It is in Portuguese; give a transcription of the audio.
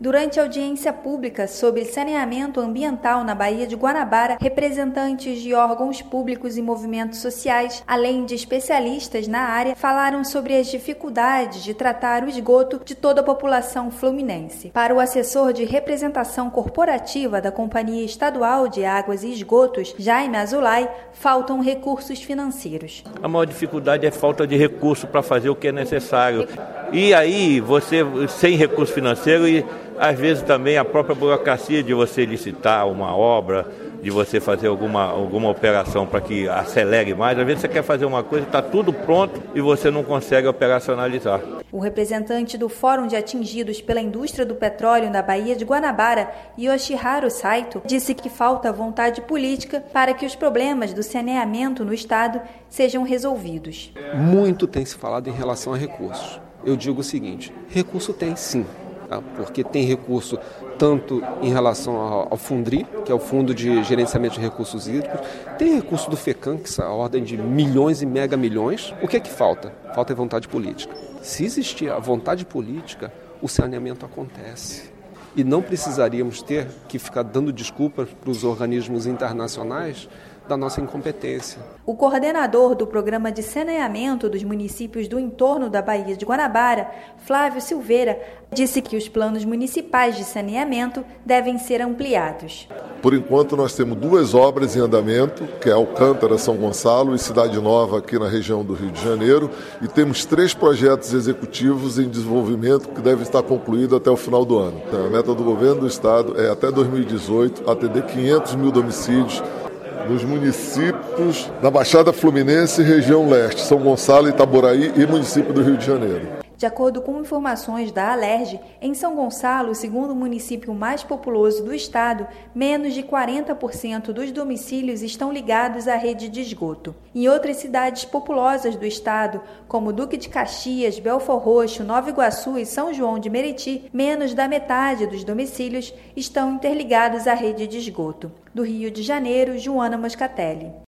Durante a audiência pública sobre saneamento ambiental na Baía de Guanabara, representantes de órgãos públicos e movimentos sociais, além de especialistas na área, falaram sobre as dificuldades de tratar o esgoto de toda a população fluminense. Para o assessor de representação corporativa da Companhia Estadual de Águas e Esgotos, Jaime Azulay, faltam recursos financeiros. A maior dificuldade é a falta de recurso para fazer o que é necessário. E aí, você, sem recurso financeiro, e às vezes também a própria burocracia de você licitar uma obra, de você fazer alguma operação para que acelere mais. Às vezes você quer fazer uma coisa, está tudo pronto e você não consegue operacionalizar. O representante do Fórum de Atingidos pela Indústria do Petróleo na Baía de Guanabara, Yoshiharu Saito, disse que falta vontade política para que os problemas do saneamento no estado sejam resolvidos. Muito tem se falado em relação a recursos. Eu digo o seguinte, recurso tem sim, tá? Porque tem recurso tanto em relação ao Fundri, que é o Fundo de Gerenciamento de Recursos Hídricos, tem recurso do FECAM, que é a ordem de milhões e mega milhões. O que é que falta? Falta vontade política. Se existir a vontade política, o saneamento acontece. E não precisaríamos ter que ficar dando desculpas para os organismos internacionais da nossa incompetência. O coordenador do Programa de Saneamento dos municípios do entorno da Baía de Guanabara, Flávio Silveira, disse que os planos municipais de saneamento devem ser ampliados. Por enquanto, nós temos 2 obras em andamento, que é Alcântara, São Gonçalo e Cidade Nova, aqui na região do Rio de Janeiro, e temos 3 projetos executivos em desenvolvimento que devem estar concluídos até o final do ano. A meta do governo do estado é, até 2018, atender 500 mil domicílios nos municípios da Baixada Fluminense e região leste, São Gonçalo, Itaboraí e município do Rio de Janeiro. De acordo com informações da Alerj, em São Gonçalo, o segundo município mais populoso do estado, menos de 40% dos domicílios estão ligados à rede de esgoto. Em outras cidades populosas do estado, como Duque de Caxias, Belfor Roxo, Nova Iguaçu e São João de Meriti, menos da metade dos domicílios estão interligados à rede de esgoto. Do Rio de Janeiro, Joana Moscatelli.